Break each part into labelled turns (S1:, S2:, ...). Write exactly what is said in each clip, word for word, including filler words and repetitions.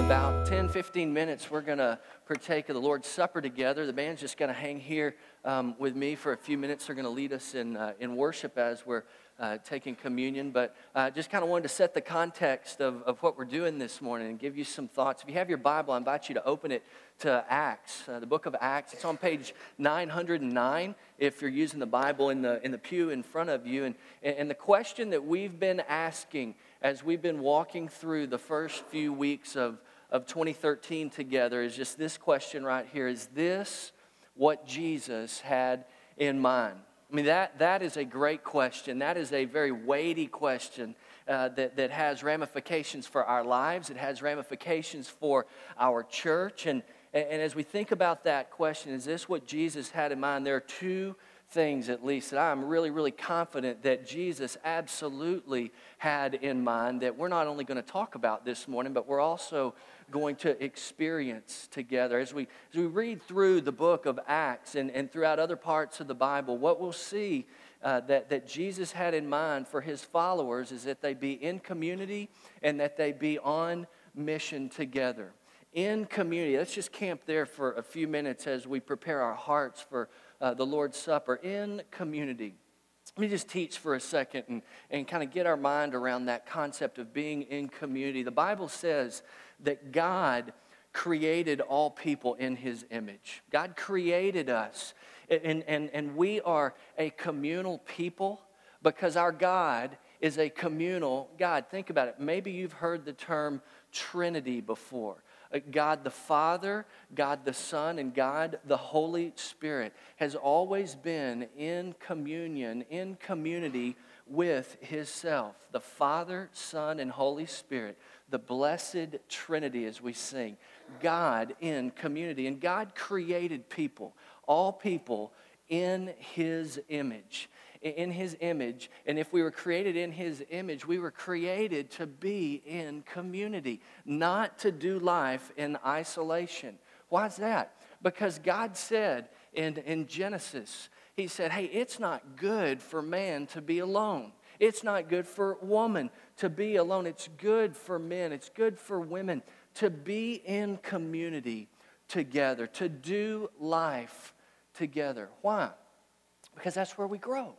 S1: about ten, fifteen minutes, we're going to partake of the Lord's Supper together. The band's just going to hang here um, with me for a few minutes. They're going to lead us in uh, in worship as we're uh, taking communion. But uh, just kind of wanted to set the context of, of what we're doing this morning and give you some thoughts. If you have your Bible, I invite you to open it to Acts, uh, the book of Acts. It's on page nine hundred nine if you're using the Bible in the in the pew in front of you. And, and the question that we've been asking as we've been walking through the first few weeks of, of twenty thirteen together is just this question right here. Is this what Jesus had in mind? I mean, that, that is a great question. That is a very weighty question uh, that, that has ramifications for our lives. It has ramifications for our church. And, and as we think about that question, is this what Jesus had in mind? There are two things, at least, that I'm really, really confident that Jesus absolutely had in mind that we're not only going to talk about this morning, but we're also going to experience together. As we, as we read through the book of Acts and, and throughout other parts of the Bible, what we'll see uh, that, that Jesus had in mind for his followers is that they be in community and that they be on mission together. In community. Let's just camp there for a few minutes as we prepare our hearts for uh, the Lord's Supper. In community. Let me just teach for a second and, and kind of get our mind around that concept of being in community. The Bible says that God created all people in his image. God created us, and, and, and we are a communal people because our God is a communal God. Think about it. Maybe you've heard the term Trinity before. God the Father, God the Son, and God the Holy Spirit has always been in communion, in community with his self. The Father, Son, and Holy Spirit, the blessed Trinity as we sing. God in community. And God created people, all people in his image. In his image, and if we were created in his image, we were created to be in community, not to do life in isolation. Why is that? Because God said in, in Genesis, he said, hey, it's not good for man to be alone. It's not good for woman to be alone. It's good for men. It's good for women to be in community together, to do life together. Why? Because that's where we grow.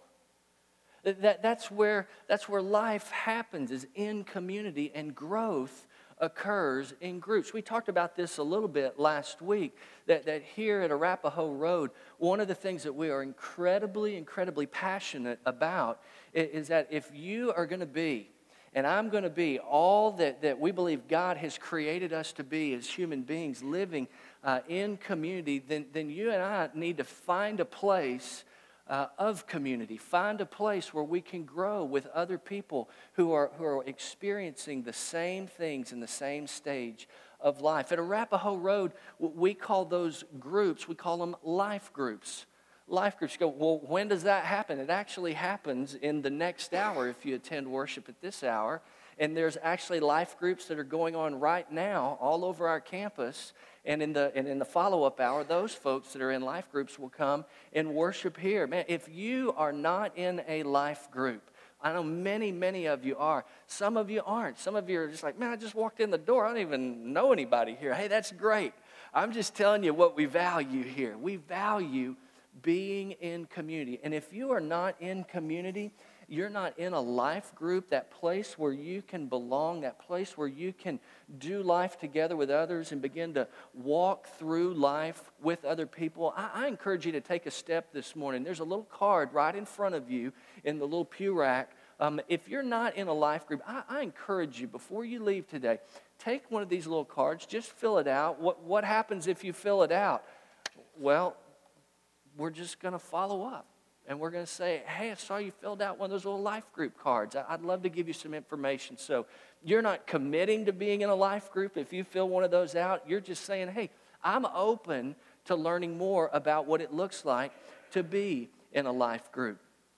S1: That, that's, where, that's where life happens, is in community, and growth occurs in groups. We talked about this a little bit last week, that, that here at Arapahoe Road, one of the things that we are incredibly, incredibly passionate about is that if you are going to be, and I'm going to be, all that, that we believe God has created us to be as human beings living uh, in community, then, then you and I need to find a place Uh, of community. Find a place where we can grow with other people who are who are experiencing the same things in the same stage of life. At Arapahoe Road, we call those groups, we call them life groups. Life groups. You go, well, when does that happen? It actually happens in the next hour if you attend worship at this hour. And there's actually life groups that are going on right now all over our campus. And in the and in the follow-up hour, those folks that are in life groups will come and worship here. Man, if you are not in a life group, I know many, many of you are. Some of you aren't. Some of you are just like, man, I just walked in the door. I don't even know anybody here. Hey, that's great. I'm just telling you what we value here. We value being in community. And if you are not in community, you're not in a life group, that place where you can belong, that place where you can do life together with others and begin to walk through life with other people, I, I encourage you to take a step this morning. There's a little card right in front of you in the little pew rack. Um, if you're not in a life group, I, I encourage you, before you leave today, take one of these little cards, just fill it out. What, what happens if you fill it out? Well, we're just going to follow up. And we're going to say, hey, I saw you filled out one of those little life group cards. I'd love to give you some information. So you're not committing to being in a life group. If you fill one of those out, you're just saying, hey, I'm open to learning more about what it looks like to be in a life group.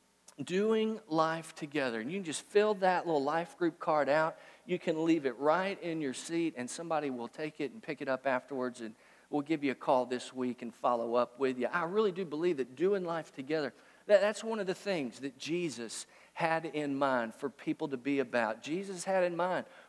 S1: Doing life together. And you can just fill that little life group card out. You can leave it right in your seat, and somebody will take it and pick it up afterwards, and we'll give you a call this week and follow up with you. I really do believe that doing life together, that, that's one of the things that Jesus had in mind for people to be about. Jesus had in mind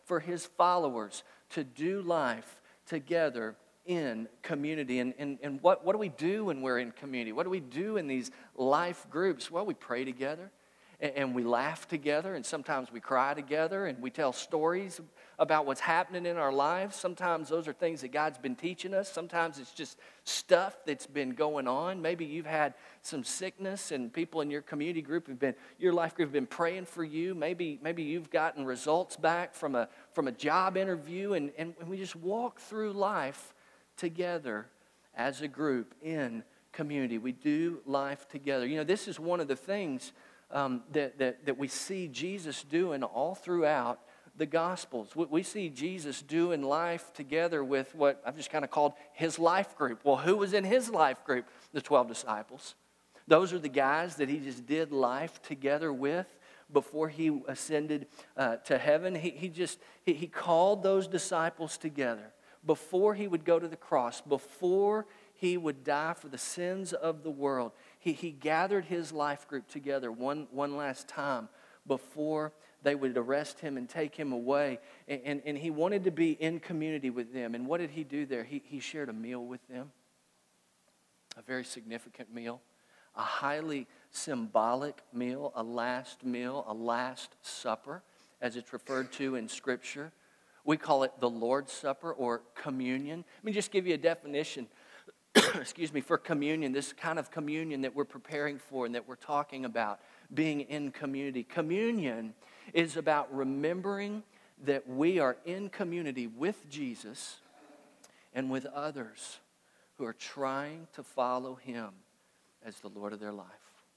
S1: for his followers to do life together in community. And, and, and what, what do we do when we're in community? What do we do in these life groups? Well, we pray together, and, and we laugh together, and sometimes we cry together, and we tell stories about what's happening in our lives. Sometimes those are things that God's been teaching us. Sometimes it's just stuff that's been going on. Maybe you've had some sickness, and people in your community group have been, your life group have been praying for you. Maybe, maybe you've gotten results back from a, from a job interview, and, and we just walk through life together as a group in community. We do life together. You know, this is one of the things um, that, that, that we see Jesus doing all throughout the Gospels. We, we see Jesus doing life together with what I've just kind of called his life group. Well, who was in his life group? The twelve disciples. Those are the guys that he just did life together with before he ascended uh, to heaven. He, he just, he, he called those disciples together before he would go to the cross, before he would die for the sins of the world. He, he gathered his life group together one, one last time before they would arrest him and take him away. And, and, and he wanted to be in community with them. And what did he do there? He, he shared a meal with them, a very significant meal, a highly symbolic meal, a last meal, a last supper, as it's referred to in Scripture. We call it the Lord's Supper or communion. Let me just give you a definition, excuse me, for communion, this kind of communion that we're preparing for and that we're talking about, being in community. Communion is about remembering that we are in community with Jesus and with others who are trying to follow him as the Lord of their life.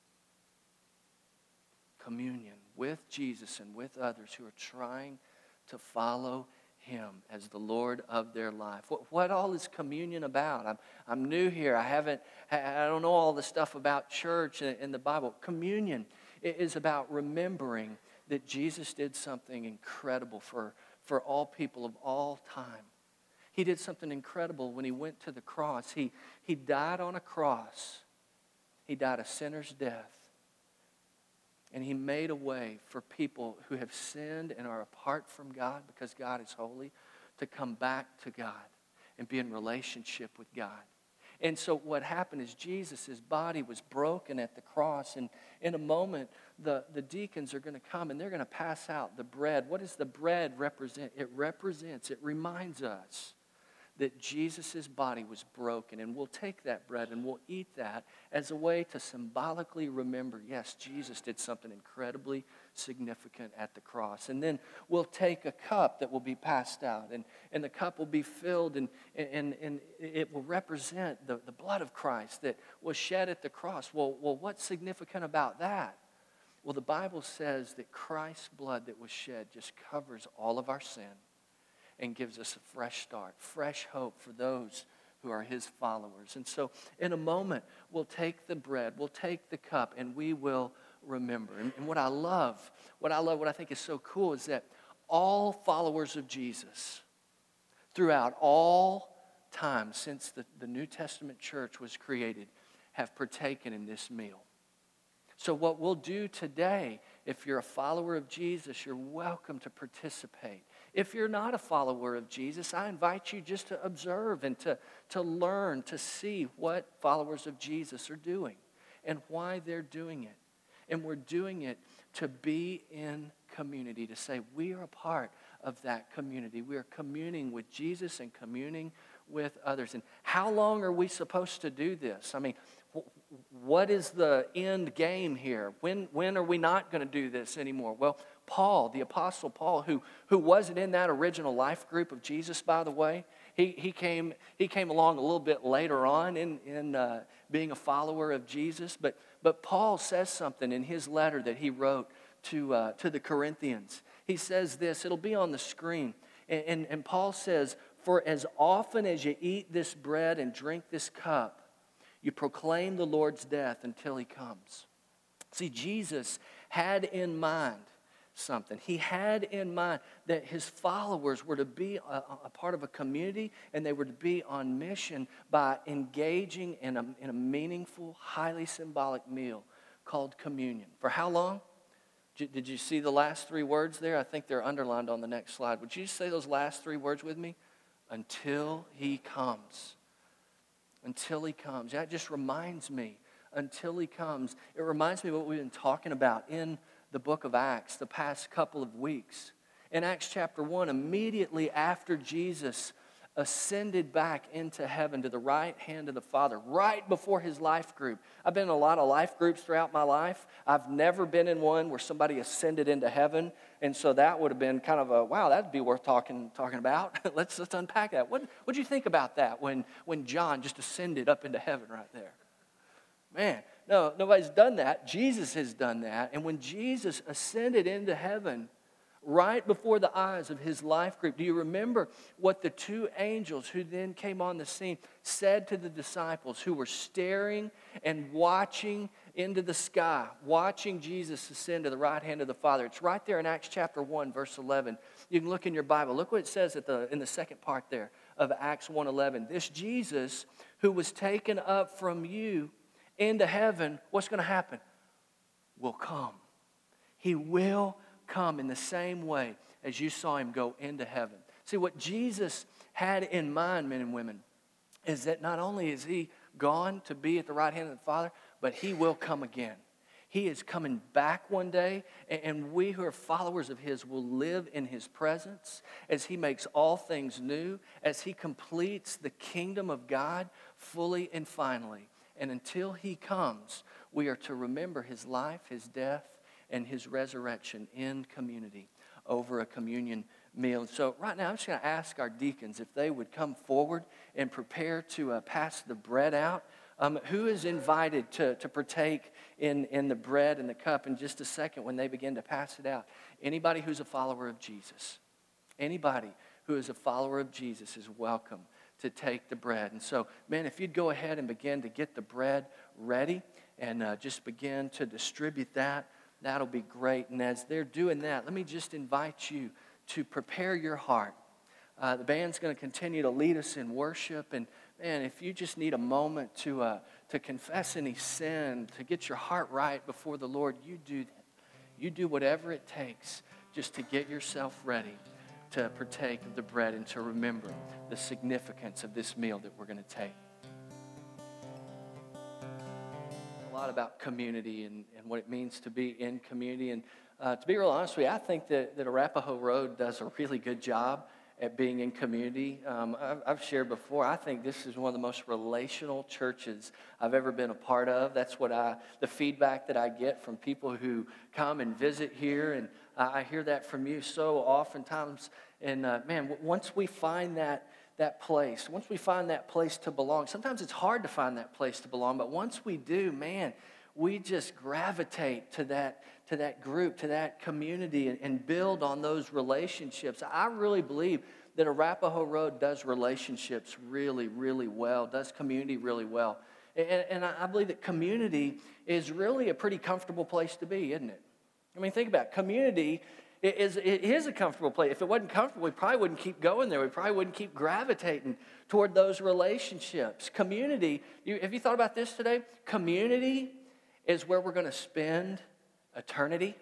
S1: Communion with Jesus and with others who are trying to follow him as the Lord of their life. What, what all is communion about? I'm, I'm new here. I haven't, I don't know all the stuff about church and, and the Bible. Communion is about remembering that Jesus did something incredible for, for all people of all time. He did something incredible when he went to the cross. He, he died on a cross. He died a sinner's death. And he made a way for people who have sinned and are apart from God because God is holy to come back to God and be in relationship with God. And so what happened is Jesus' body was broken at the cross. And in a moment, the, the deacons are going to come and they're going to pass out the bread. What does the bread represent? It represents, it reminds us that Jesus' body was broken. And we'll take that bread and we'll eat that as a way to symbolically remember, yes, Jesus did something incredibly significant at the cross. And then we'll take a cup that will be passed out, and, and the cup will be filled, and, and, and it will represent the, the blood of Christ that was shed at the cross. Well, well, what's significant about that? Well, the Bible says that Christ's blood that was shed just covers all of our sin and gives us a fresh start, fresh hope for those who are his followers. And so in a moment, we'll take the bread, we'll take the cup, and we will remember. And, and what I love, what I love, what I think is so cool is that all followers of Jesus throughout all time since the, the New Testament church was created have partaken in this meal. So what we'll do today, if you're a follower of Jesus, you're welcome to participate. If you're not a follower of Jesus, I invite you just to observe and to, to learn, to see what followers of Jesus are doing and why they're doing it. And we're doing it to be in community, to say we are a part of that community. We are communing with Jesus and communing with others. And how long are we supposed to do this? I mean, what is the end game here? When, when are we not going to do this anymore? Well, Paul, the Apostle Paul, who, who wasn't in that original life group of Jesus, by the way, he, he, came, he came along a little bit later on in, in uh, being a follower of Jesus. But, but Paul says something in his letter that he wrote to, uh, to the Corinthians. He says this, it'll be on the screen. And, and, and Paul says, "For as often as you eat this bread and drink this cup, you proclaim the Lord's death until he comes." See, Jesus had in mind something. He had in mind that his followers were to be a, a part of a community, and they were to be on mission by engaging in a, in a meaningful, highly symbolic meal called communion. For how long? Did did you see the last three words there? I think they're underlined on the next slide. Would you say those last three words with me? Until he comes. Until he comes. That just reminds me, until he comes. It reminds me of what we've been talking about in the book of Acts the past couple of weeks. In Acts chapter one, immediately after Jesus ascended back into heaven to the right hand of the Father, right before his life group. I've been in a lot of life groups throughout my life. I've never been in one where somebody ascended into heaven, and so that would have been kind of a, wow, that'd be worth talking talking about. let's, let's unpack that. What what'd you think about that when, when John just ascended up into heaven right there? Man, no, nobody's done that. Jesus has done that, and when Jesus ascended into heaven, right before the eyes of his life group, do you remember what the two angels who then came on the scene said to the disciples who were staring and watching into the sky, watching Jesus ascend to the right hand of the Father? It's right there in Acts chapter one, verse eleven. You can look in your Bible. Look what it says at the in the second part there of Acts one eleven. This Jesus who was taken up from you into heaven, what's going to happen? Will come. He will come in the same way as you saw him go into heaven. See, what Jesus had in mind, men and women, is that not only is he gone to be at the right hand of the Father, but he will come again. He is coming back one day, and we who are followers of his will live in his presence as he makes all things new, as he completes the kingdom of God fully and finally. And until he comes, we are to remember his life, his death, and his resurrection in community over a communion meal. So right now I'm just going to ask our deacons if they would come forward and prepare to uh, pass the bread out. Um, who is invited to, to partake in, in the bread and the cup in just a second when they begin to pass it out? Anybody who's a follower of Jesus. Anybody who is a follower of Jesus is welcome to take the bread. And so, man, if you'd go ahead and begin to get the bread ready and uh, just begin to distribute that, that'll be great. And as they're doing that, let me just invite you to prepare your heart. Uh, the band's going to continue to lead us in worship. And man, if you just need a moment to uh, to confess any sin, to get your heart right before the Lord, you do that. You do whatever it takes just to get yourself ready to partake of the bread and to remember the significance of this meal that we're going to take. A lot about community and, and what it means to be in community. And uh, to be real honest with you, I think that, that Arapahoe Road does a really good job at being in community. Um, I've, I've shared before, I think this is one of the most relational churches I've ever been a part of. That's what I, the feedback that I get from people who come and visit here, and I, I hear that from you so oftentimes. And uh, man, w- once we find that that place, once we find that place to belong, sometimes it's hard to find that place to belong, but once we do, man, we just gravitate to that to that group, to that community, and, and build on those relationships. I really believe that Arapahoe Road does relationships really, really well, does community really well. And, and I believe that community is really a pretty comfortable place to be, isn't it? I mean, think about it. Community is, it is a comfortable place. If it wasn't comfortable, we probably wouldn't keep going there. We probably wouldn't keep gravitating toward those relationships. Community, you, have you thought about this today? Community is where we're going to spend eternity.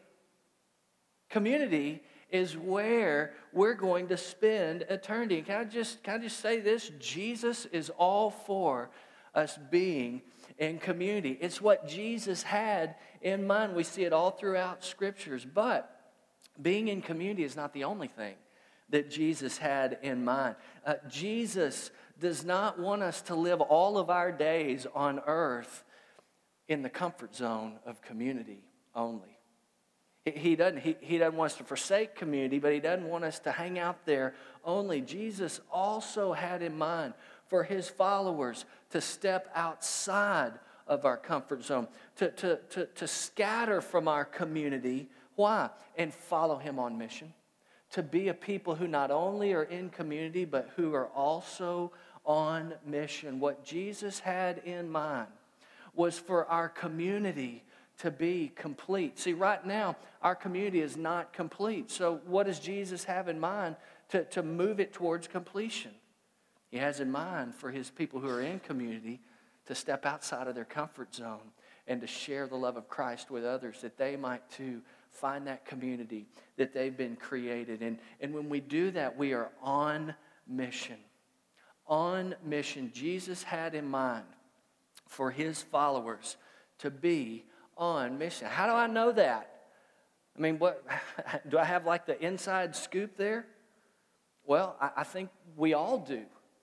S1: Community is where we're going to spend eternity. Can I just, can I just say this? Jesus is all for us being in community. It's what Jesus had in mind. We see it all throughout Scriptures. But being in community is not the only thing that Jesus had in mind. Uh, Jesus does not want us to live all of our days on earth in the comfort zone of community only. He, he, doesn't, he, he doesn't want us to forsake community, but he doesn't want us to hang out there only. Jesus also had in mind for his followers to step outside of our comfort zone, to, to, to, to scatter from our community. Why? And follow him on mission. To be a people who not only are in community, but who are also on mission. What Jesus had in mind was for our community to be complete. See, right now, our community is not complete. So what does Jesus have in mind to, to move it towards completion? He has in mind for his people who are in community to step outside of their comfort zone and to share the love of Christ with others, that they might too find that community that they've been created. And, and when we do that, we are on mission. On mission. Jesus had in mind for his followers to be on mission. How do I know that? I mean, what do I have like the inside scoop there? Well, I, I think we all do.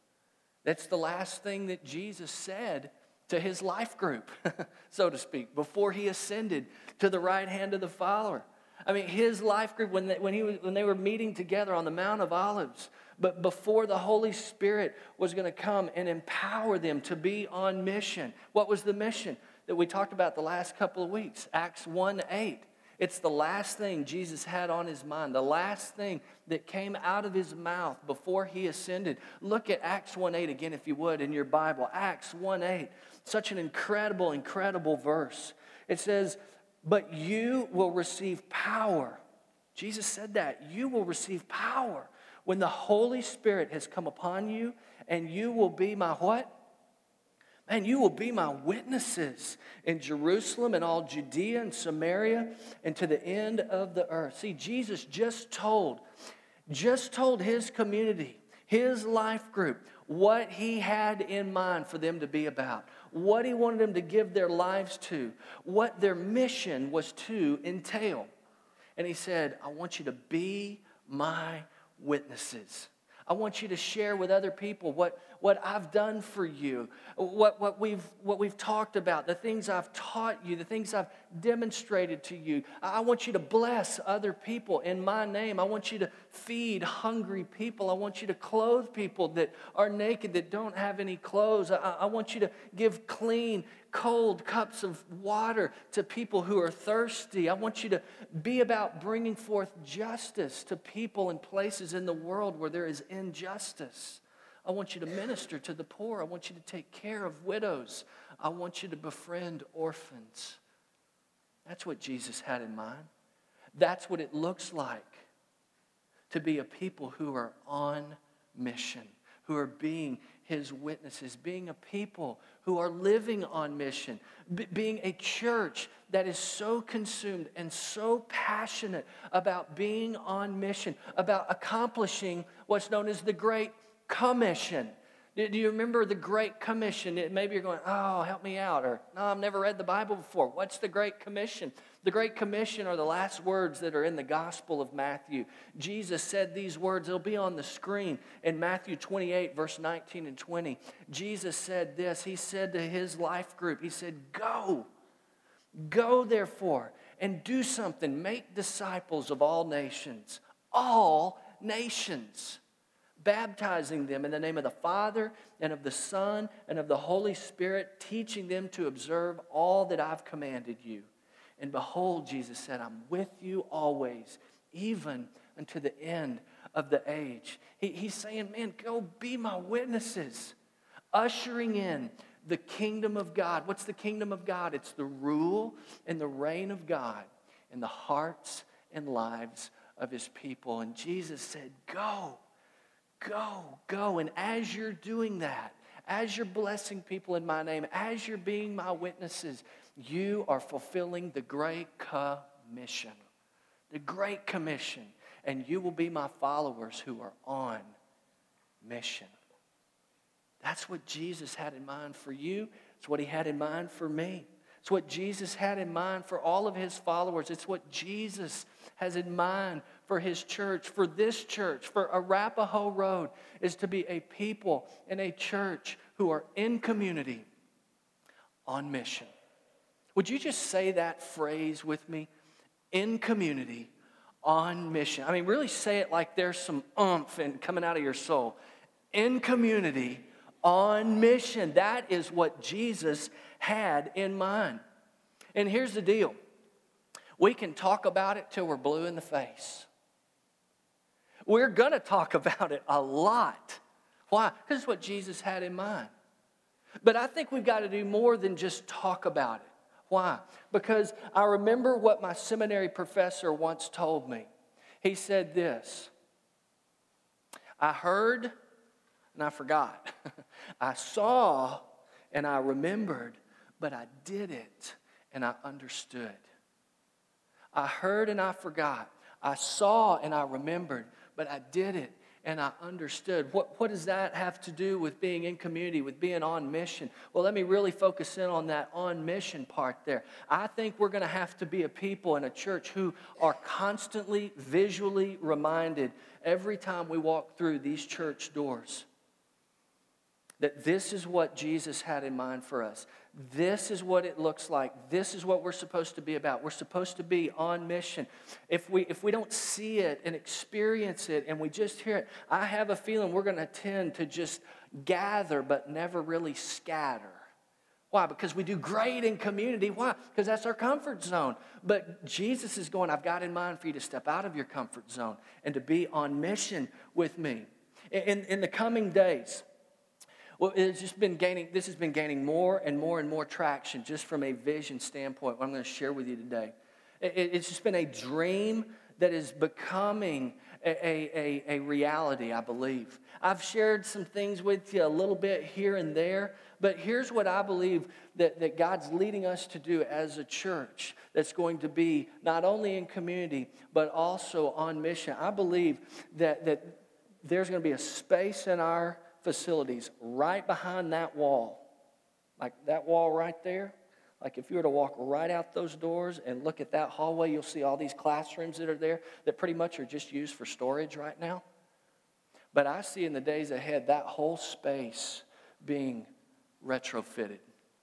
S1: That's the last thing that Jesus said to his life group, so to speak, before he ascended to the right hand of the Father. I mean, his life group, when they, when he was, when they were meeting together on the Mount of Olives, but before the Holy Spirit was going to come and empower them to be on mission. What was the mission that we talked about the last couple of weeks? Acts one eight. It's the last thing Jesus had on his mind, the last thing that came out of his mouth before he ascended. Look at Acts one eight again, if you would, in your Bible. Acts one eight, such an incredible, incredible verse. It says, but you will receive power. Jesus said that. You will receive power when the Holy Spirit has come upon you, and you will be my what? Man, you will be my witnesses in Jerusalem and all Judea and Samaria and to the end of the earth. See, Jesus just told, just told his community, his life group, what he had in mind for them to be about, what he wanted them to give their lives to, what their mission was to entail. And he said, I want you to be my witnesses. I want you to share with other people what, what I've done for you, what, what, we've, what we've talked about, the things I've taught you, the things I've demonstrated to you. I want you to bless other people in my name. I want you to feed hungry people. I want you to clothe people that are naked, that don't have any clothes. I, I want you to give clean, cold cups of water to people who are thirsty. I want you to be about bringing forth justice to people and places in the world where there is injustice. I want you to minister to the poor. I want you to take care of widows. I want you to befriend orphans. That's what Jesus had in mind. That's what it looks like to be a people who are on mission, who are being his witnesses, being a people who are living on mission, B- being a church that is so consumed and so passionate about being on mission, about accomplishing what's known as the Great Commission. Do you remember the Great Commission? Maybe you're going, oh, help me out. Or, no, I've never read the Bible before. What's the Great Commission? The Great Commission are the last words that are in the Gospel of Matthew. Jesus said these words. It'll be on the screen in Matthew twenty-eight, verse nineteen and twenty. Jesus said this. He said to his life group, he said, go. Go, therefore, and do something. Make disciples of all nations. All nations. Baptizing them in the name of the Father and of the Son and of the Holy Spirit, teaching them to observe all that I've commanded you. And behold, Jesus said, I'm with you always, even unto the end of the age. He, he's saying, man, go be my witnesses, ushering in the kingdom of God. What's the kingdom of God? It's the rule and the reign of God in the hearts and lives of his people. And Jesus said, go. Go, go, and as you're doing that, as you're blessing people in my name, as you're being my witnesses, you are fulfilling the Great Commission. The Great Commission. And you will be my followers who are on mission. That's what Jesus had in mind for you. It's what he had in mind for me. It's what Jesus had in mind for all of his followers. It's what Jesus has in mind for his church, for this church, for Arapahoe Road, is to be a people and a church who are in community on mission. Would you just say that phrase with me? In community, on mission. I mean, really say it like there's some oomph and coming out of your soul. In community, on mission. That is what Jesus had in mind. And here's the deal. We can talk about it till we're blue in the face. We're going to talk about it a lot. Why? Because it's what Jesus had in mind. But I think we've got to do more than just talk about it. Why? Because I remember what my seminary professor once told me. He said this, I heard and I forgot. I saw and I remembered, but I did it and I understood. I heard and I forgot. I saw and I remembered, but I did it and I understood. What, what does that have to do with being in community, with being on mission? Well, let me really focus in on that on mission part there. I think we're going to have to be a people and a church who are constantly visually reminded every time we walk through these church doors that this is what Jesus had in mind for us. This is what it looks like. This is what we're supposed to be about. We're supposed to be on mission. If we if we don't see it and experience it and we just hear it, I have a feeling we're going to tend to just gather but never really scatter. Why? Because we do great in community. Why? Because that's our comfort zone. But Jesus is going, I've got in mind for you to step out of your comfort zone and to be on mission with me. In, in the coming days, well, it's just been gaining, this has been gaining more and more and more traction just from a vision standpoint, what I'm going to share with you today. It, it's just been a dream that is becoming a, a, a reality, I believe. I've shared some things with you a little bit here and there, but here's what I believe that, that God's leading us to do as a church that's going to be not only in community, but also on mission. I believe that, that there's going to be a space in our facilities right behind that wall, like that wall right there. Like if you were to walk right out those doors and look at that hallway, you'll see all these classrooms that are there that pretty much are just used for storage right now. But I see in the days ahead that whole space being retrofitted,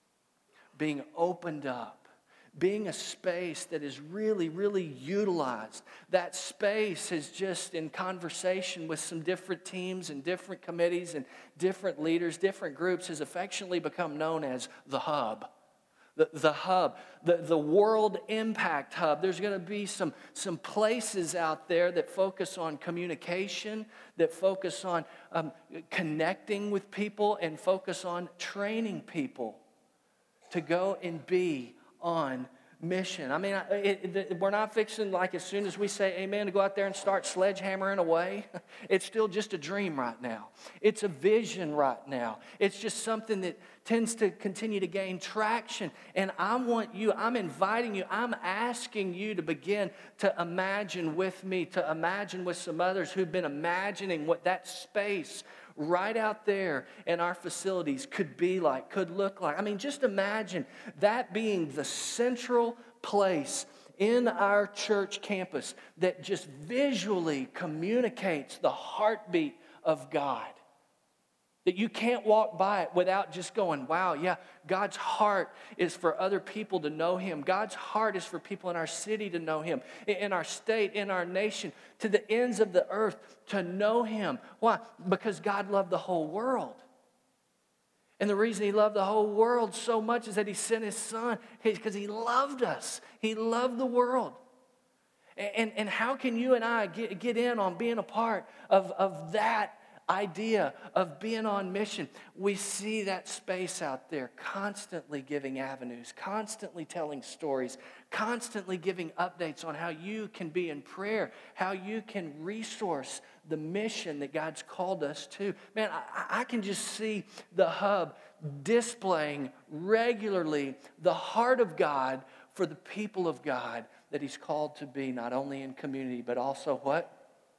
S1: being opened up, being a space that is really, really utilized. That space is just in conversation with some different teams and different committees and different leaders, different groups, has affectionately become known as the hub. The, the hub, the, the World Impact Hub. There's going to be some, some places out there that focus on communication, that focus on um, connecting with people, and focus on training people to go and be on mission. I mean, it, it, we're not fixing, like, as soon as we say amen, to go out there and start sledgehammering away. It's still just a dream right now. It's a vision right now. It's just something that tends to continue to gain traction. And I want you, I'm inviting you, I'm asking you to begin to imagine with me, to imagine with some others who've been imagining what that space right out there in our facilities could be like, could look like. I mean, just imagine that being the central place in our church campus that just visually communicates the heartbeat of God. That you can't walk by it without just going, wow, yeah, God's heart is for other people to know Him. God's heart is for people in our city to know Him, in our state, in our nation, to the ends of the earth to know Him. Why? Because God loved the whole world. And the reason He loved the whole world so much is that He sent His Son because He loved us. He loved the world. And, and how can you and I get, get in on being a part of, of that idea of being on mission? We see that space out there constantly giving avenues, constantly telling stories, constantly giving updates on how you can be in prayer, how you can resource the mission that God's called us to. Man, I, I can just see the hub displaying regularly the heart of God for the people of God that He's called to be, not only in community, but also what?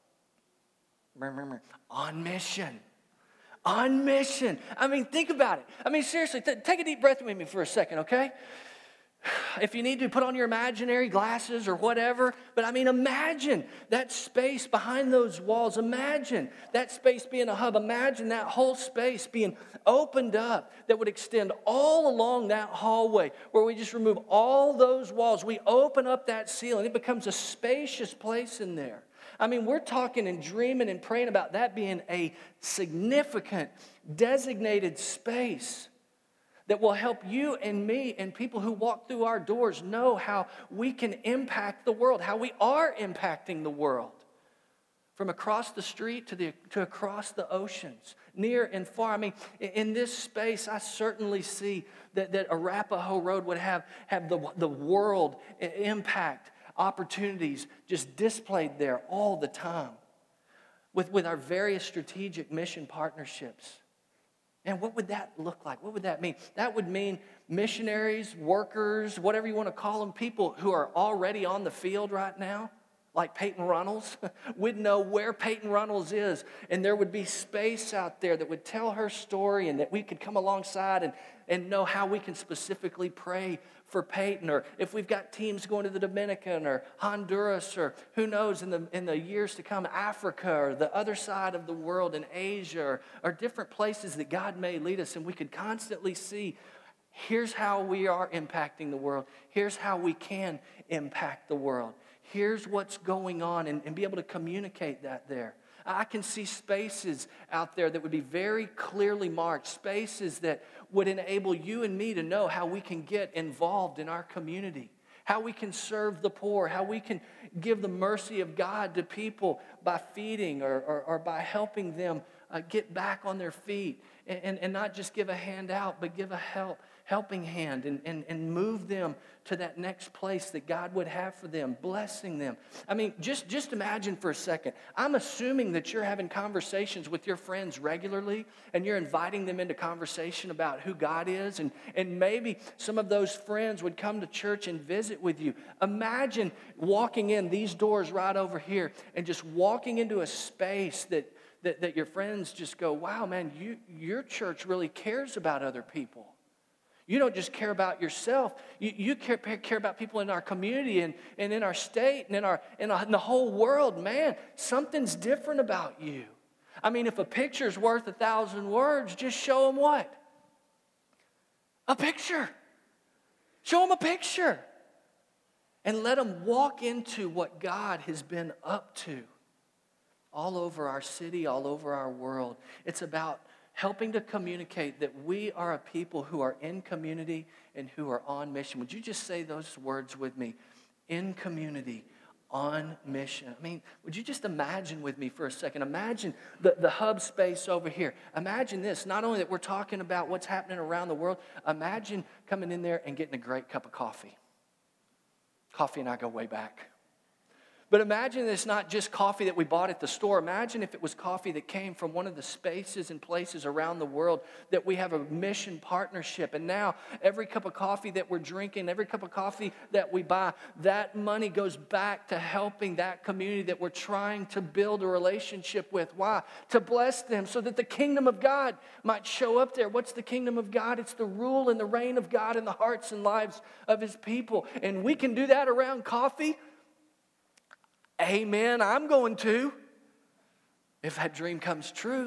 S1: On mission. On mission. I mean, think about it. I mean, seriously, th- take a deep breath with me for a second, okay? If you need to, put on your imaginary glasses or whatever. But I mean, imagine that space behind those walls. Imagine that space being a hub. Imagine that whole space being opened up that would extend all along that hallway where we just remove all those walls. We open up that ceiling. It becomes a spacious place in there. I mean, we're talking and dreaming and praying about that being a significant, designated space that will help you and me and people who walk through our doors know how we can impact the world, how we are impacting the world. From across the street to, the, to across the oceans, near and far. I mean, in this space, I certainly see that, that Arapahoe Road would have, have the, the world impact opportunities just displayed there all the time with, with our various strategic mission partnerships. And what would that look like? What would that mean? That would mean missionaries, workers, whatever you want to call them, people who are already on the field right now, like Peyton Runnels. We'd know where Peyton Runnels is, and there would be space out there that would tell her story, and that we could come alongside and, and know how we can specifically pray for Peyton. Or if we've got teams going to the Dominican or Honduras, or who knows, in the in the years to come, Africa or the other side of the world in Asia, or, or different places that God may lead us, and we could constantly see, here's how we are impacting the world. Here's how we can impact the world. Here's what's going on, and, and be able to communicate that there. I can see spaces out there that would be very clearly marked, spaces that would enable you and me to know how we can get involved in our community, how we can serve the poor, how we can give the mercy of God to people by feeding or, or, or by helping them uh, get back on their feet, and, and, and not just give a hand out, but give a help. helping hand and, and, and move them to that next place that God would have for them, blessing them. I mean, just, just imagine for a second. I'm assuming that you're having conversations with your friends regularly, and you're inviting them into conversation about who God is, and, and maybe some of those friends would come to church and visit with you. Imagine walking in these doors right over here and just walking into a space that, that, that your friends just go, wow, man, you, your church really cares about other people. You don't just care about yourself. You, you care, care about people in our community and, and in our state and in, our, in, our, in the whole world. Man, something's different about you. I mean, if a picture's worth a thousand words, just show them what? A picture. Show them a picture. And let them walk into what God has been up to all over our city, all over our world. It's about helping to communicate that we are a people who are in community and who are on mission. Would you just say those words with me? In community, on mission. I mean, would you just imagine with me for a second? Imagine the, the hub space over here. Imagine this, not only that we're talking about what's happening around the world, imagine coming in there and getting a great cup of coffee. Coffee and I go way back. But imagine it's not just coffee that we bought at the store. Imagine if it was coffee that came from one of the spaces and places around the world that we have a mission partnership. And now every cup of coffee that we're drinking, every cup of coffee that we buy, that money goes back to helping that community that we're trying to build a relationship with. Why? To bless them so that the kingdom of God might show up there. What's the kingdom of God? It's the rule and the reign of God in the hearts and lives of His people. And we can do that around coffee. Amen, I'm going to, if that dream comes true.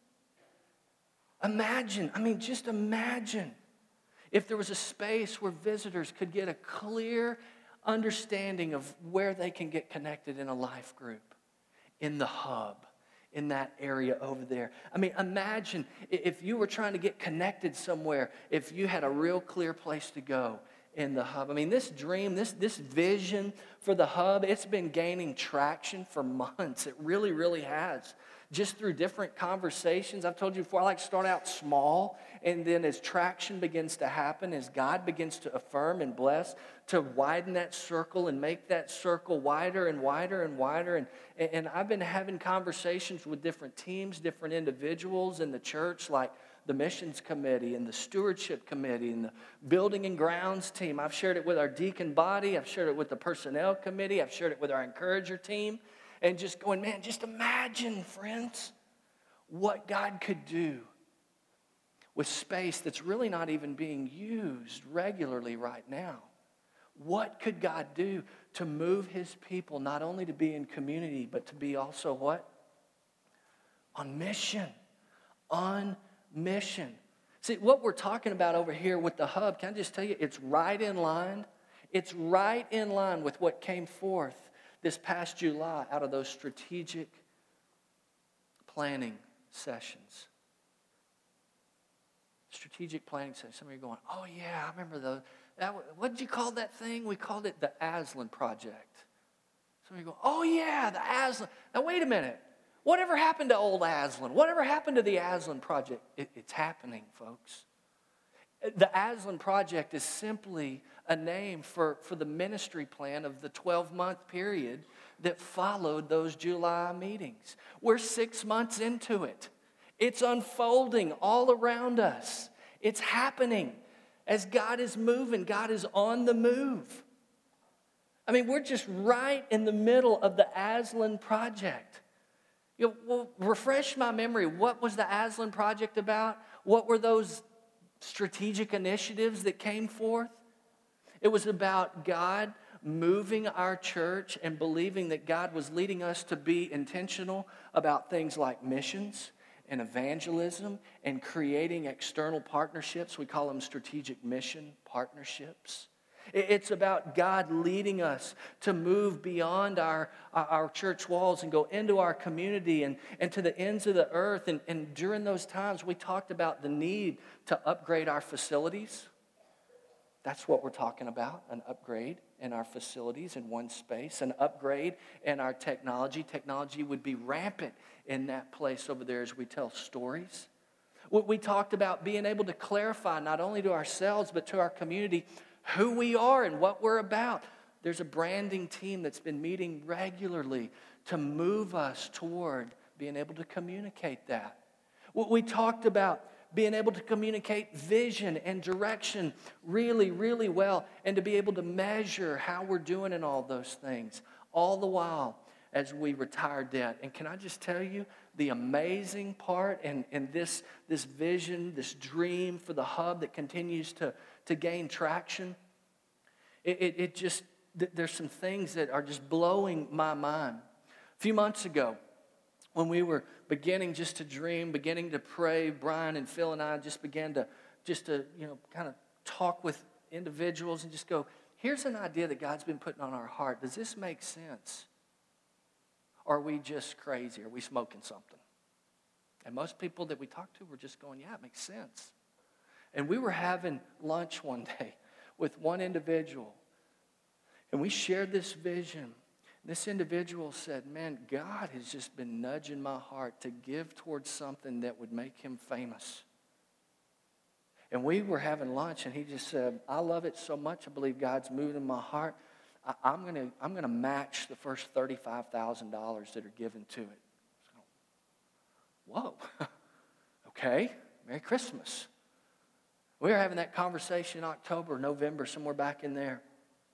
S1: Imagine, I mean, just imagine if there was a space where visitors could get a clear understanding of where they can get connected in a life group, in the hub, in that area over there. I mean, imagine if you were trying to get connected somewhere, if you had a real clear place to go in the hub. I mean, this dream, this, this vision for the hub, it's been gaining traction for months. It really, really has. Just through different conversations. I've told you before, I like to start out small, and then as traction begins to happen, as God begins to affirm and bless, to widen that circle and make that circle wider and wider and wider. And, and I've been having conversations with different teams, different individuals in the church, like the missions committee and the stewardship committee and the building and grounds team. I've shared it with our deacon body. I've shared it with the personnel committee. I've shared it with our encourager team. And just going, man, just imagine, friends, what God could do with space that's really not even being used regularly right now. What could God do to move His people not only to be in community, but to be also what? On mission. On mission. See, what we're talking about over here with the hub, can I just tell you, it's right in line. It's right in line with what came forth this past July out of those strategic planning sessions. Strategic planning sessions. Some of you are going, oh yeah, I remember those. That, what did you call that thing? We called it the Aslan Project. Some of you go, oh yeah, the Aslan. Now wait a minute. Whatever happened to old Aslan? Whatever happened to the Aslan Project? It, it's happening, folks. The Aslan Project is simply a name for, for the ministry plan of the twelve-month period that followed those July meetings. We're six months into it. It's unfolding all around us. It's happening as God is moving. God is on the move. I mean, we're just right in the middle of the Aslan Project. You know, well, refresh my memory. What was the Aslan Project about? What were those strategic initiatives that came forth? It was about God moving our church and believing that God was leading us to be intentional about things like missions and evangelism and creating external partnerships. We call them strategic mission partnerships. It's about God leading us to move beyond our, our church walls and go into our community and, and to the ends of the earth. And, and during those times, we talked about the need to upgrade our facilities. That's what we're talking about, an upgrade in our facilities in one space, an upgrade in our technology. Technology would be rampant in that place over there as we tell stories. We talked about being able to clarify not only to ourselves but to our community who we are and what we're about. There's a branding team that's been meeting regularly to move us toward being able to communicate that. We talked about being able to communicate vision and direction really, really well, and to be able to measure how we're doing in all those things, all the while as we retire debt. And can I just tell you, the amazing part in, in this, this vision, this dream for the hub that continues to, to gain traction, it, it, it just, there's some things that are just blowing my mind. A few months ago, when we were beginning just to dream, beginning to pray, Brian and Phil and I just began to, just to, you know, kind of talk with individuals and just go, here's an idea that God's been putting on our heart. Does this make sense? Or are we just crazy? Are we smoking something? And most people that we talked to were just going, yeah, it makes sense. And we were having lunch one day with one individual, and we shared this vision. This individual said, man, God has just been nudging my heart to give towards something that would make him famous. And we were having lunch, and he just said, I love it so much. I believe God's moving in my heart. I, I'm going to I'm going to match the first thirty-five thousand dollars that are given to it. So, whoa. Okay. Merry Christmas. We were having that conversation in October, November, somewhere back in there.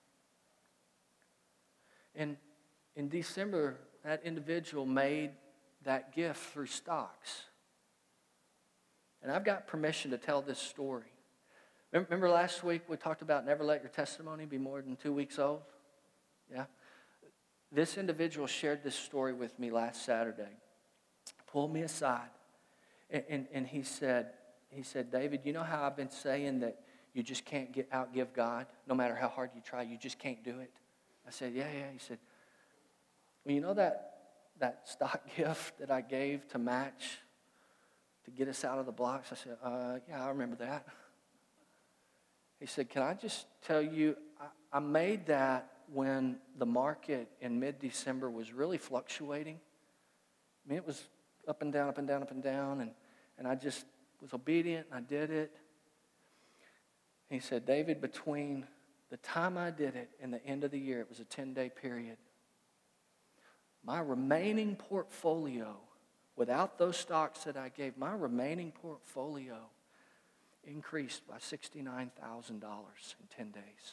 S1: And in December, that individual made that gift through stocks. And I've got permission to tell this story. Remember last week we talked about never let your testimony be more than two weeks old? Yeah? This individual shared this story with me last Saturday. Pulled me aside. And, and, and he said, he said, David, you know how I've been saying that you just can't get outgive God? No matter how hard you try, you just can't do it. I said, yeah, yeah. He said, well, you know that, that stock gift that I gave to match to get us out of the blocks? I said, uh, yeah, I remember that. He said, can I just tell you, I, I made that when the market in mid-December was really fluctuating. I mean, it was up and down, up and down, up and down, and, and I just was obedient, and I did it. And he said, David, between the time I did it and the end of the year, it was a ten-day period, my remaining portfolio, without those stocks that I gave, my remaining portfolio increased by sixty-nine thousand dollars in ten days.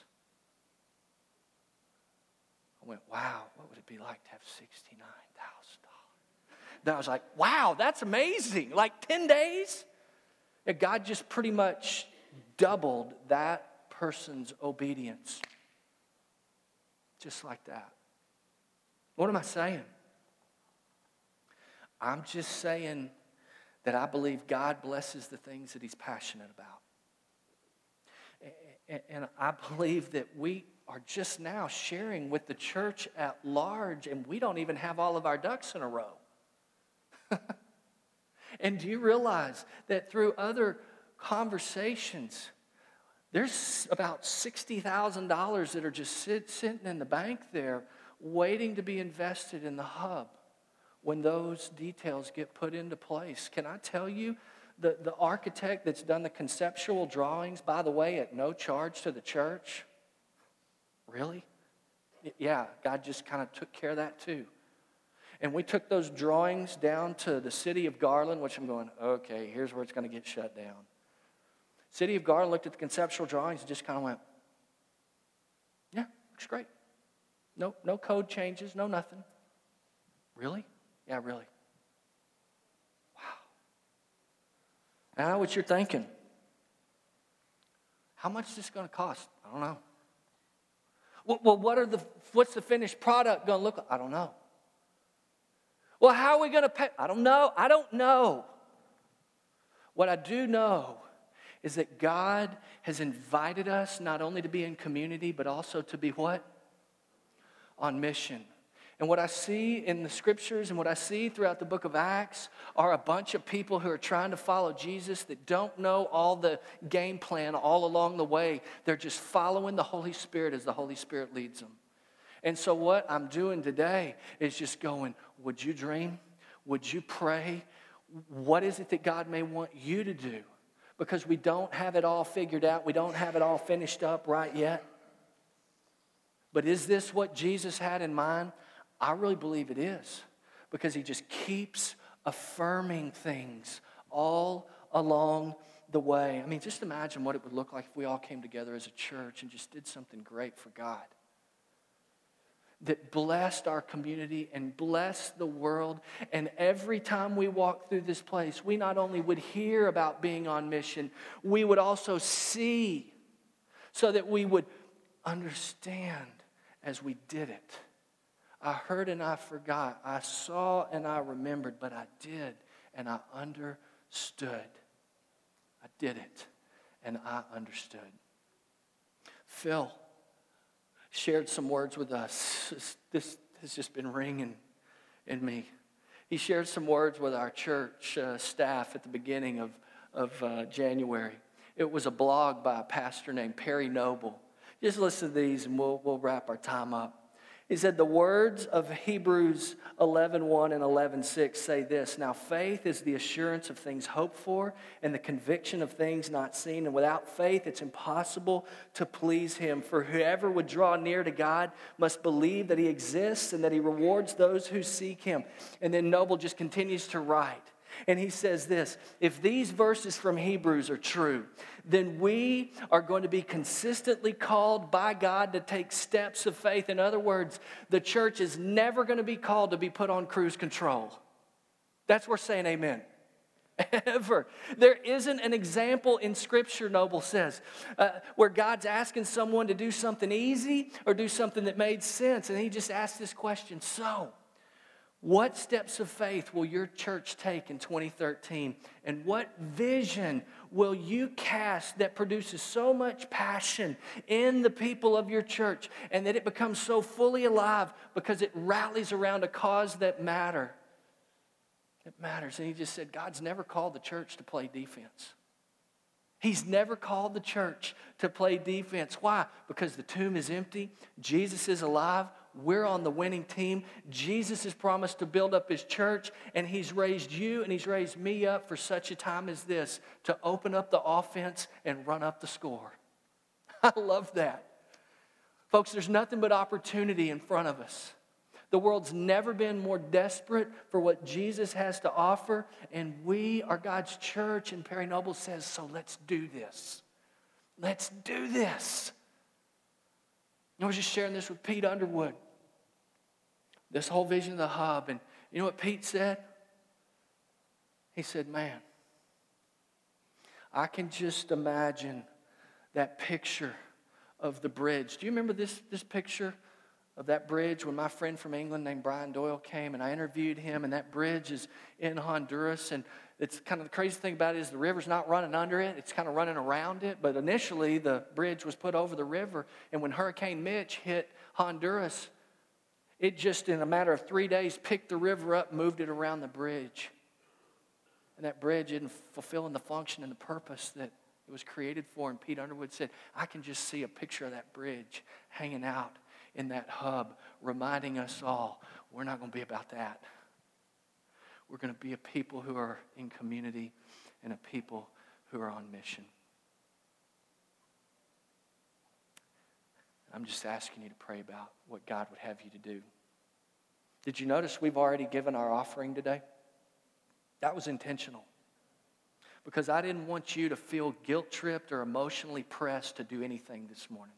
S1: I went, wow, what would it be like to have sixty-nine thousand dollars? Then I was like, wow, that's amazing. Like ten days? Yeah, God just pretty much doubled that person's obedience. Just like that. What am I saying? I'm just saying that I believe God blesses the things that he's passionate about. And I believe that we are just now sharing with the church at large, and we don't even have all of our ducks in a row. And do you realize that through other conversations, there's about sixty thousand dollars that are just sit, sitting in the bank there waiting to be invested in the hub when those details get put into place? Can I tell you, the, the architect that's done the conceptual drawings, by the way, at no charge to the church? Really? Yeah, God just kind of took care of that too. And we took those drawings down to the city of Garland, which I'm going, okay, here's where it's going to get shut down. City of Garland looked at the conceptual drawings and just kind of went, yeah, looks great. No, no code changes, no nothing. Really? Yeah, really. Wow. And I know what you're thinking. How much is this going to cost? I don't know. Well, well, what are the what's the finished product going to look like? I don't know. Well, how are we going to pay? I don't know. I don't know. What I do know is that God has invited us not only to be in community, but also to be what? On mission. And what I see in the scriptures and what I see throughout the book of Acts are a bunch of people who are trying to follow Jesus that don't know all the game plan all along the way. They're just following the Holy Spirit as the Holy Spirit leads them. And so what I'm doing today is just going, would you dream? Would you pray? What is it that God may want you to do? Because we don't have it all figured out. We don't have it all finished up right yet. But is this what Jesus had in mind? I really believe it is, because he just keeps affirming things all along the way. I mean, just imagine what it would look like if we all came together as a church and just did something great for God that blessed our community and blessed the world. And every time we walk through this place, we not only would hear about being on mission, we would also see, so that we would understand as we did it. I heard and I forgot. I saw and I remembered, but I did and I understood. I did it and I understood. Phil shared some words with us. This has just been ringing in me. He shared some words with our church uh, staff at the beginning of, of uh, January. It was a blog by a pastor named Perry Noble. Just listen to these and we'll, we'll wrap our time up. He said, the words of Hebrews eleven one and eleven six say this: now faith is the assurance of things hoped for and the conviction of things not seen. And without faith, it's impossible to please him. For whoever would draw near to God must believe that he exists and that he rewards those who seek him. And then Noble just continues to write. And he says this: if these verses from Hebrews are true, then we are going to be consistently called by God to take steps of faith. In other words, the church is never going to be called to be put on cruise control. That's worth saying amen. Ever. There isn't an example in Scripture, Noble says, uh, where God's asking someone to do something easy or do something that made sense. And he just asked this question: so, what steps of faith will your church take in twenty thirteen? And what vision will you cast that produces so much passion in the people of your church and that it becomes so fully alive because it rallies around a cause that matter? It matters. And he just said, God's never called the church to play defense. He's never called the church to play defense. Why? Because the tomb is empty. Jesus is alive. We're on the winning team. Jesus has promised to build up his church, and he's raised you and he's raised me up for such a time as this to open up the offense and run up the score. I love that. Folks, there's nothing but opportunity in front of us. The world's never been more desperate for what Jesus has to offer, and we are God's church, and Perry Noble says, so let's do this. Let's do this. I was just sharing this with Pete Underwood. This whole vision of the hub. And you know what Pete said? He said, man, I can just imagine that picture of the bridge. Do you remember this, this picture of that bridge when my friend from England named Brian Doyle came and I interviewed him, and that bridge is in Honduras, and it's kind of the crazy thing about it is the river's not running under it, it's kind of running around it, but initially the bridge was put over the river, and when Hurricane Mitch hit Honduras, it just in a matter of three days picked the river up and moved it around the bridge. And that bridge isn't fulfilling the function and the purpose that it was created for. And Pete Underwood said, I can just see a picture of that bridge hanging out in that hub, reminding us all, we're not going to be about that. We're going to be a people who are in community and a people who are on mission. I'm just asking you to pray about what God would have you to do. Did you notice we've already given our offering today? That was intentional. Because I didn't want you to feel guilt-tripped or emotionally pressed to do anything this morning.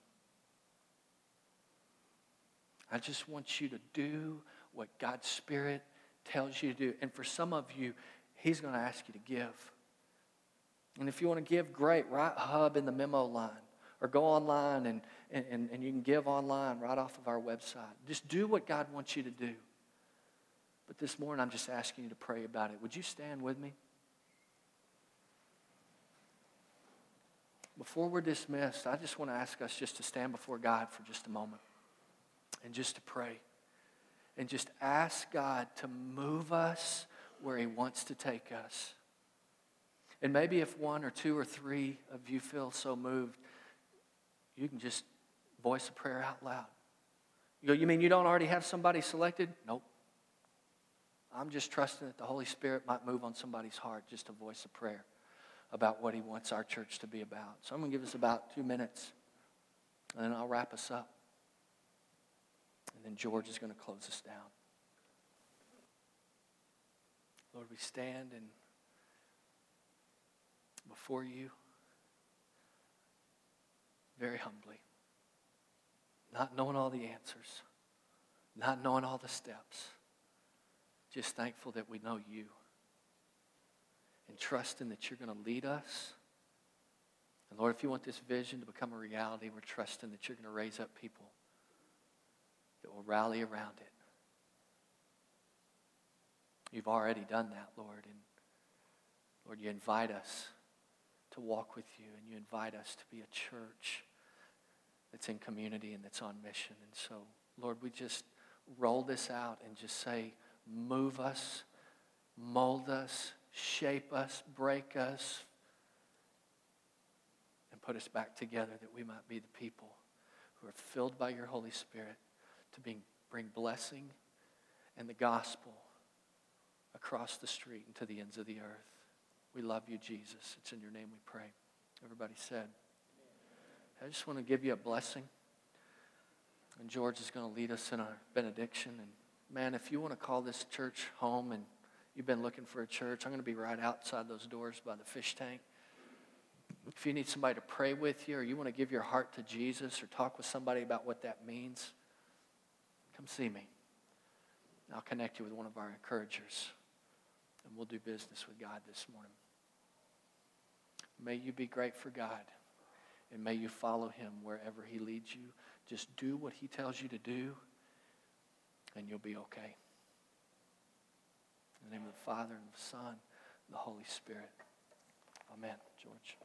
S1: I just want you to do what God's Spirit tells you to do. And for some of you, He's going to ask you to give. And if you want to give, great. Write Hub in the memo line. Or go online and, and, and you can give online right off of our website. Just do what God wants you to do. But this morning, I'm just asking you to pray about it. Would you stand with me? Before we're dismissed, I just want to ask us just to stand before God for just a moment. And just to pray. And just ask God to move us where He wants to take us. And maybe if one or two or three of you feel so moved, you can just voice a prayer out loud. You go, you mean you don't already have somebody selected? Nope. I'm just trusting that the Holy Spirit might move on somebody's heart just to voice a prayer about what He wants our church to be about. So I'm going to give us about two minutes, and then I'll wrap us up. And then George is going to close us down. Lord, we stand and before you very humbly, not knowing all the answers, not knowing all the steps, just thankful that we know you and trusting that you're going to lead us. And Lord, if you want this vision to become a reality, we're trusting that you're going to raise up people that will rally around it. You've already done that, Lord. And Lord, you invite us to walk with you, and you invite us to be a church that's in community and that's on mission. And so, Lord, we just roll this out and just say, move us, mold us, shape us, break us, and put us back together that we might be the people who are filled by your Holy Spirit to bring, bring blessing and the gospel across the street and to the ends of the earth. We love you, Jesus. It's in your name we pray. Everybody said. I just want to give you a blessing. And George is going to lead us in our benediction. And man, if you want to call this church home and you've been looking for a church, I'm going to be right outside those doors by the fish tank. If you need somebody to pray with you, or you want to give your heart to Jesus, or talk with somebody about what that means, come see me. I'll connect you with one of our encouragers. And we'll do business with God this morning. May you be great for God. And may you follow Him wherever He leads you. Just do what He tells you to do. And you'll be okay. In the name of the Father, and the Son, and the Holy Spirit. Amen. George.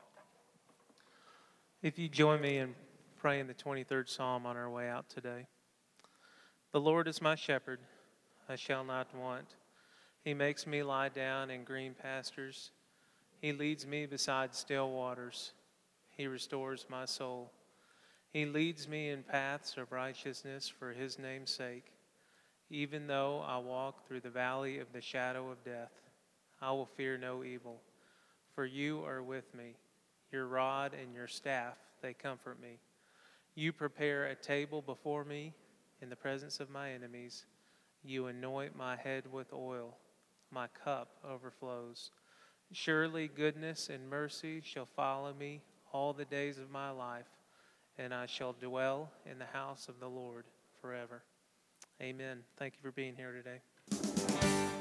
S2: If you join me in praying the twenty-third Psalm on our way out today. The Lord is my shepherd. I shall not want. He makes me lie down in green pastures. He leads me beside still waters. He restores my soul. He leads me in paths of righteousness for His name's sake. Even though I walk through the valley of the shadow of death, I will fear no evil, for you are with me. Your rod and your staff, they comfort me. You prepare a table before me in the presence of my enemies. You anoint my head with oil. My cup overflows. Surely goodness and mercy shall follow me all the days of my life, and I shall dwell in the house of the Lord forever. Amen. Thank you for being here today.